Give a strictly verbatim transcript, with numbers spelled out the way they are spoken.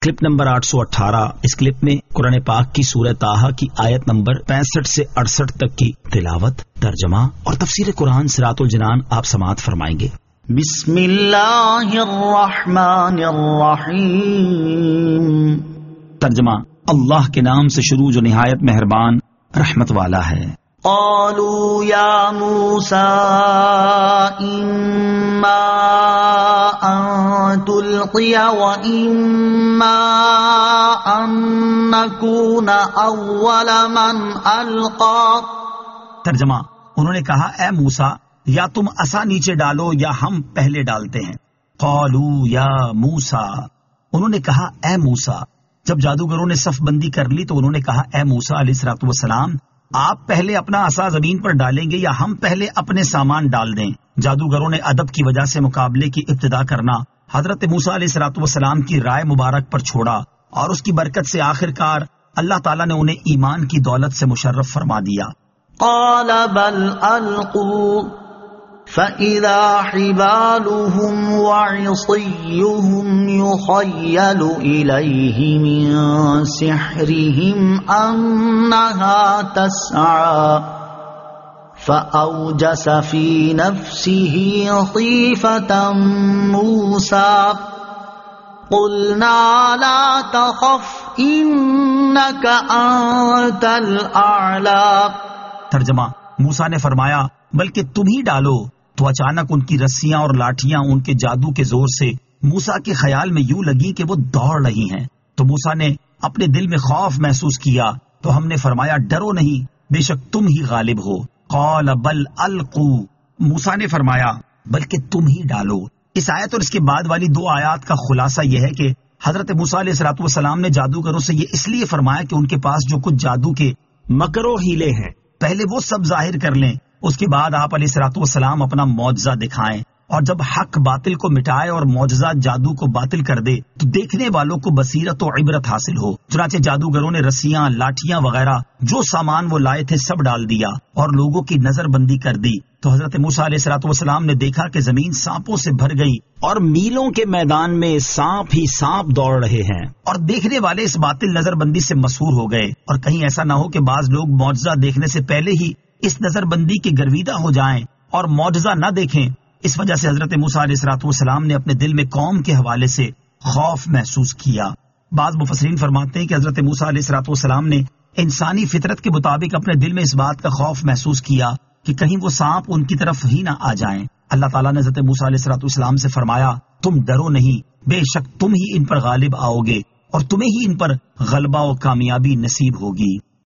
Clip number آٹھ سو اٹھارہ. اس clip میں قرآن پاک کی سورہ طٰہٰ کی آیت نمبر پینسٹھ سے اڑسٹھ تک کی تلاوت، ترجمہ اور تفسیر قرآن صراط الجنان آپ سماعت فرمائیں گے. بسم اللہ الرحمن الرحیم. ترجمہ اللہ کے نام سے شروع جو نہایت مہربان رحمت والا ہے. قالوا یا موسیٰ اما ان تلقی و اما ان نکون اول من القا. ترجمہ انہوں نے کہا اے موسیٰ یا تم عصا نیچے ڈالو یا ہم پہلے ڈالتے ہیں. قالوا یا موسیٰ انہوں نے کہا اے موسیٰ. جب جادوگروں نے صف بندی کر لی تو انہوں نے کہا اے موسیٰ علیہ الصلوۃ والسلام آپ پہلے اپنا عصا زمین پر ڈالیں گے یا ہم پہلے اپنے سامان ڈال دیں. جادوگروں نے ادب کی وجہ سے مقابلے کی ابتدا کرنا حضرت موسیٰ علیہ الصلوۃ والسلام کی رائے مبارک پر چھوڑا اور اس کی برکت سے آخر کار اللہ تعالیٰ نے انہیں ایمان کی دولت سے مشرف فرما دیا. قال بل القوا فَإِذَا حِبَالُهُمْ وَعِصِيُّهُمْ يُخَيَّلُ إِلَيْهِ مِنْ سِحْرِهِمْ أَنَّهَا تَسْعَى فَأَوْجَسَ فِي نَفْسِهِ خِيفَةً مُوسَى قُلْنَا لَا تَخَفْ إِنَّكَ أَنْتَ الْأَعْلَى. ترجمہ موسیٰ نے فرمایا بلکہ تم ہی ڈالو. تو اچانک ان کی رسیاں اور لاٹھیاں ان کے جادو کے زور سے موسیٰ کے خیال میں یوں لگی کہ وہ دوڑ رہی ہیں. تو موسیٰ نے اپنے دل میں خوف محسوس کیا تو ہم نے فرمایا ڈرو نہیں، بے شک تم ہی غالب ہو. قال بل القوا موسیٰ نے فرمایا بلکہ تم ہی ڈالو. اس آیت اور اس کے بعد والی دو آیات کا خلاصہ یہ ہے کہ حضرت موسیٰ علیہ الصلوۃ والسلام نے جادوگروں سے یہ اس لیے فرمایا کہ ان کے پاس جو کچھ جادو کے مکر و ہیلے ہیں پہلے وہ سب ظاہر کر لیں، اس کے بعد آپ علیہ الصلوۃ والسلام اپنا معجزہ دکھائیں، اور جب حق باطل کو مٹائے اور معجزہ جادو کو باطل کر دے تو دیکھنے والوں کو بصیرت و عبرت حاصل ہو. چنانچہ جادوگروں نے رسیاں، لاٹھیاں وغیرہ جو سامان وہ لائے تھے سب ڈال دیا اور لوگوں کی نظر بندی کر دی. تو حضرت موسیٰ علیہ الصلوۃ والسلام نے دیکھا کہ زمین سانپوں سے بھر گئی اور میلوں کے میدان میں سانپ ہی سانپ دوڑ رہے ہیں، اور دیکھنے والے اس باطل نظر بندی سے مسحور ہو گئے. اور کہیں ایسا نہ ہو کہ بعض لوگ معجزہ دیکھنے سے پہلے ہی اس نظر بندی کے گرویدہ ہو جائیں اور معجزہ نہ دیکھیں. اس وجہ سے حضرت موسیٰ علیہ الصلوۃ والسلام نے اپنے دل میں قوم کے حوالے سے خوف محسوس کیا. بعض مفسرین فرماتے ہیں کہ حضرت موسیٰ علیہ الصلوۃ والسلام نے انسانی فطرت کے مطابق اپنے دل میں اس بات کا خوف محسوس کیا کہ کہیں وہ سانپ ان کی طرف ہی نہ آ جائیں. اللہ تعالیٰ نے حضرت موسیٰ علیہ الصلوۃ والسلام سے فرمایا تم ڈرو نہیں، بے شک تم ہی ان پر غالب آؤ گے اور تمہیں ہی ان پر غلبہ و کامیابی نصیب ہوگی.